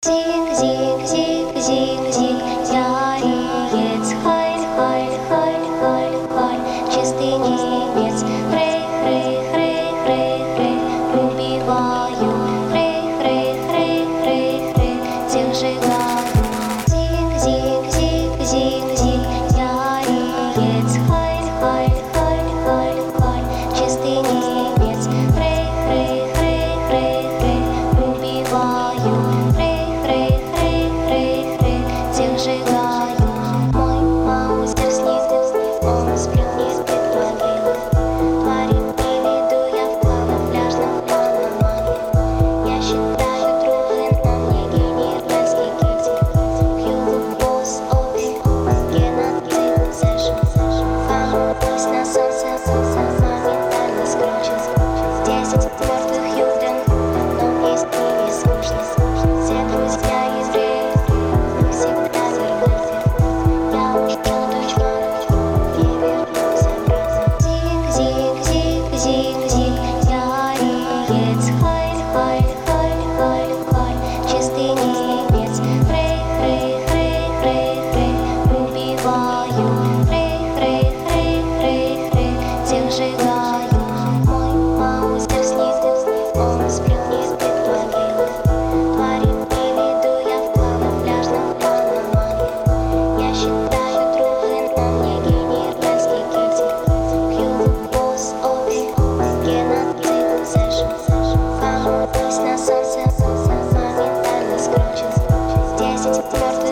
Зиг, зиг, зиг, зиг, зиг, яриец, халь, халь, халь, халь, халь, чистый немец, хрей, хрей, хрей, хрей, хрей, убиваю, хрей, хрей, хрей, хрей, хрей, всех сжигаю. Зиг, зиг, зиг, зиг, зиг, яриец, халь, халь, халь, халь, халь, чистый немец, хрей, хрей, хрей, хрей, хрей, убиваю. Сжигаю мой маузер снизу, он спрыгнет из могилы. Творит и веду я вплаву пляжным панамами. Я считаю трубы, но мне генеральский кити. Хьюго Босс, обе, геноцид, сэшн. Память на солнце, моментально скручен. 10 мертвых юден, но есть и не скучно. Все друзья евреи. На солнце, моментально скручен. 10 мертвых.